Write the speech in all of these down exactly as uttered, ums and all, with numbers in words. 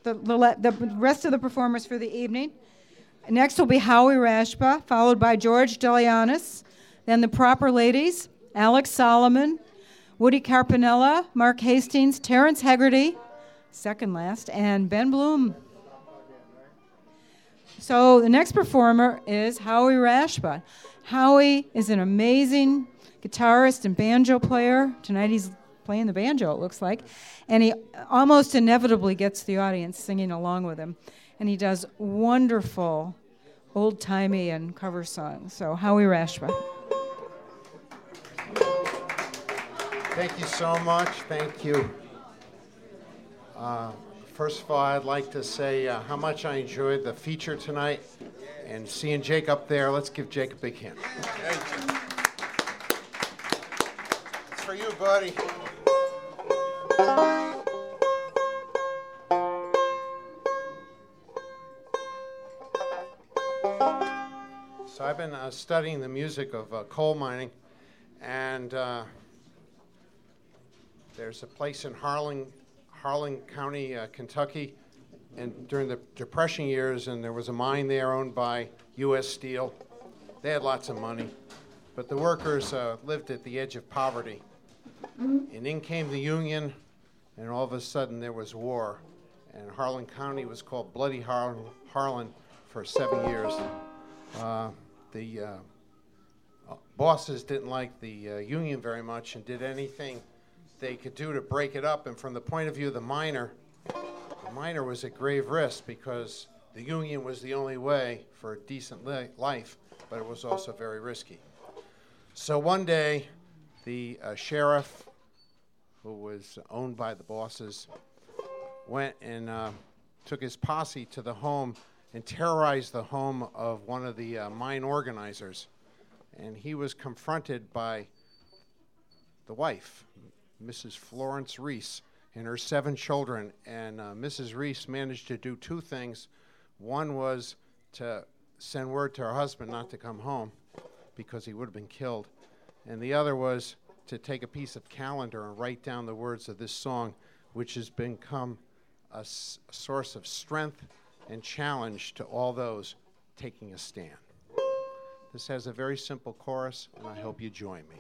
the, the, le- the rest of the performers for the evening. Next will be Howie Rashba, followed by George Delianis, then the Proper Ladies, Alex Solomon, Woody Carpinella, Mark Hastings, Terrence Hegarty, second last, and Ben Bloom. So the next performer is Howie Rashba. Howie is an amazing guitarist and banjo player. Tonight he's playing the banjo, it looks like. And he almost inevitably gets the audience singing along with him. And he does wonderful old-timey and cover songs. So Howie Rashba. Thank you so much. Thank you. Uh, first of all, I'd like to say uh, how much I enjoyed the feature tonight. And seeing Jake up there, let's give Jake a big hand. Thank you. It's for you, buddy. So I've been uh, studying the music of uh, coal mining, and uh, there's a place in Harlan, Harlan County, uh, Kentucky, and during the Depression years, and there was a mine there owned by U S Steel. They had lots of money, but the workers uh, lived at the edge of poverty. And in came the Union, and all of a sudden there was war, and Harlan County was called Bloody Har- Harlan for seven years. Uh, the uh, bosses didn't like the uh, Union very much and did anything they could do to break it up. And from the point of view of the miner, the miner was at grave risk because the Union was the only way for a decent li- life, but it was also very risky. So one day, the uh, sheriff, who was owned by the bosses, went and uh, took his posse to the home and terrorized the home of one of the uh, mine organizers. And he was confronted by the wife, Missus Florence Reese, and her seven children. And uh, Missus Reese managed to do two things. One was to send word to her husband not to come home because he would have been killed. And the other was to take a piece of calendar and write down the words of this song, which has become a, s- a source of strength and challenge to all those taking a stand. This has a very simple chorus, and I hope you join me.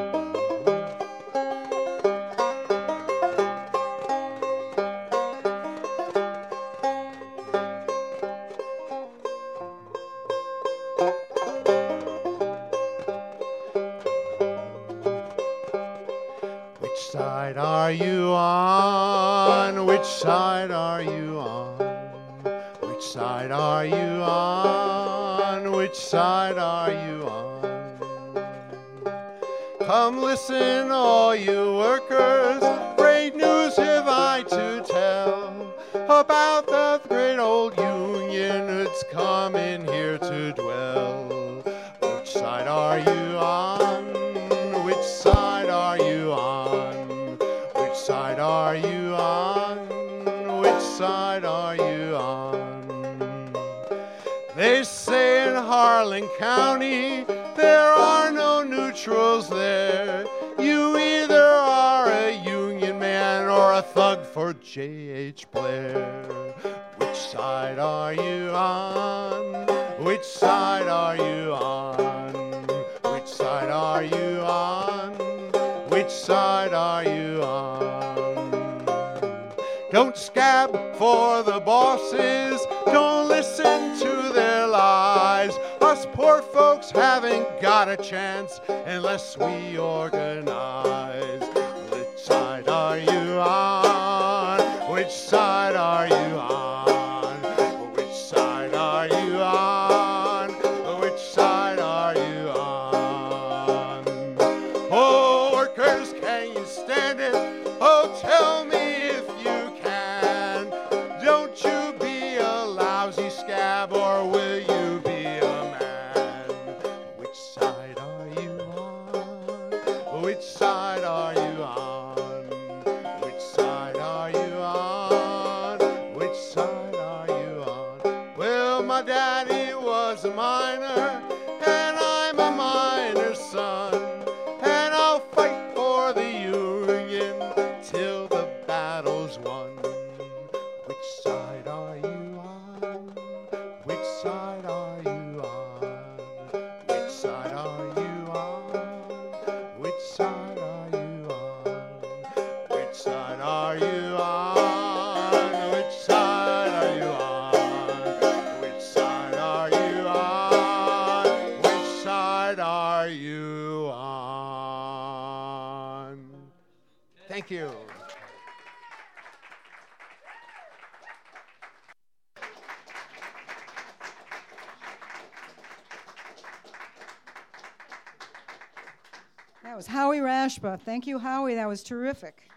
Which side are you on? Which side are you on? Which side are you on? Which side are you on? Come listen, all you workers, great news have I to tell about the great old Union that's coming here to dwell. Which side are you on? Which side are you on? Which side are you on? Which side are you on? They say in Harlan County there are no neutrals there. You either are a Union man or a thug for J H Blair. Which side are you on? Which side are you on? Which side are you on? Which side are you on? Don't scab for the bosses, don't listen to their lies. Us poor folks haven't got a chance unless we organize. Which side are you on? Which side are you on? Which side are you on? Which side are you on? Oh, workers, can you stand it? Oh, tell me if you can. Don't you be a lousy scab, or will you be a man? Which side are you on? Which side are you on? Which side are you on? Which side are you on? Well, my daddy was a miner, and I'm a miner's son, and I'll fight for the Union till the battle's won. Which side are you on? Which side are you on? Which side are you on? Which side are you on? Thank you. That was Howie Rashba. Thank you, Howie. That was terrific.